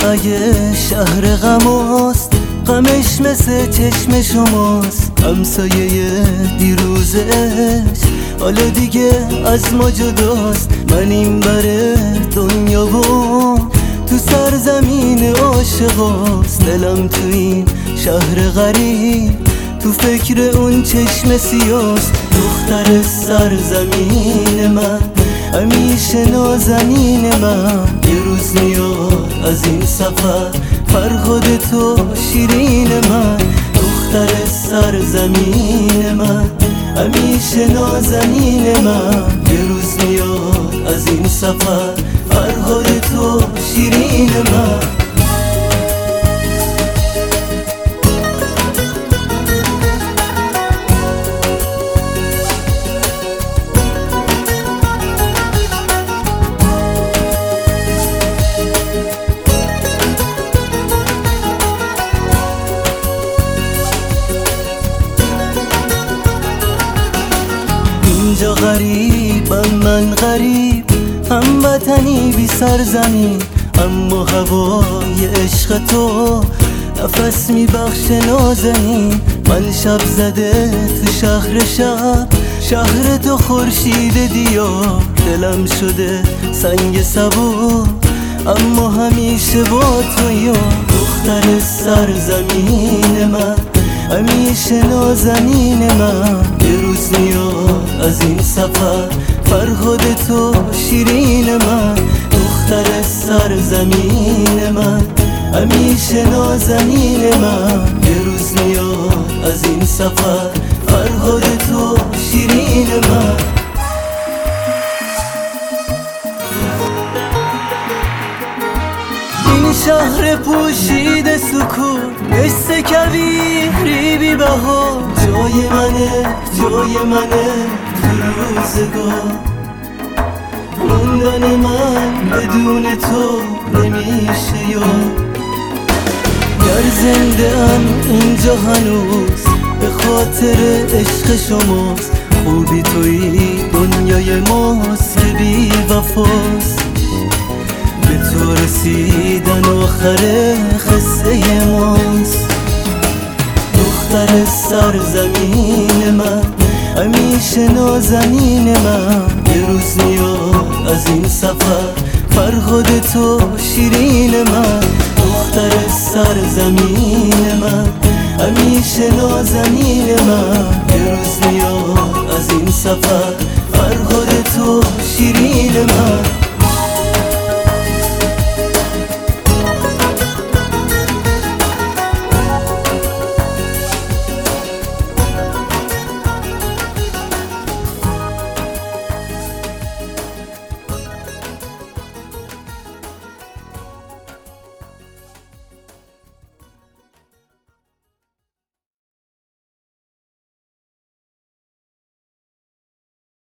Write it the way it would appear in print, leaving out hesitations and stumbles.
اگه شهر غماست، غمش مثل چشم شماست. همسایه دیروزش حالا دیگه از ما جداست. من این بره دنیا و تو سرزمین عاشقاست. دلم تو این شهر غریب تو فکر اون چشم سیاست. دختر سرزمین من، همیشه نازنین من، یه روز میاد از این سفر فرهاد تو شیرین من. دختر سرزمین من، همیشه نازنین من، یه روز میاد از این سفر فرهاد تو شیرین من. اینجا غریبم من غریب، هموطنی بی سرزمین، اما هوای عشق تو نفس میبخش نازنین. من شب زده تو شهر شب، شهر تو خورشید دیار. دلم شده سنگ سبک، اما همیشه با تو یار. دختر سرزمین من، همیشه نازنین من، یه روز میاد از این سفر فرهاد تو شیرین من. دختر سرزمین من، همیشه نازنین من، یه روز میاد از این سفر فرهاد تو شیرین من. این شهر پوشیده سکون، مثل کویری بی بها، جای منه تو روزگار. موندن من بدون تو نمیشه یار. گر زنده ام اینجا هنوز به خاطر عشق شماست. خوبی توی دنیای ماست که بی وفاست. به تو رسیدن آخر قصه ماست. دختر سرزمین من، همیشه نازنین من، یه روز میاد از این سفر فرهاد تو شیرین من. دختر سرزمین من، همیشه نازنین من، یه روز میاد از این سفر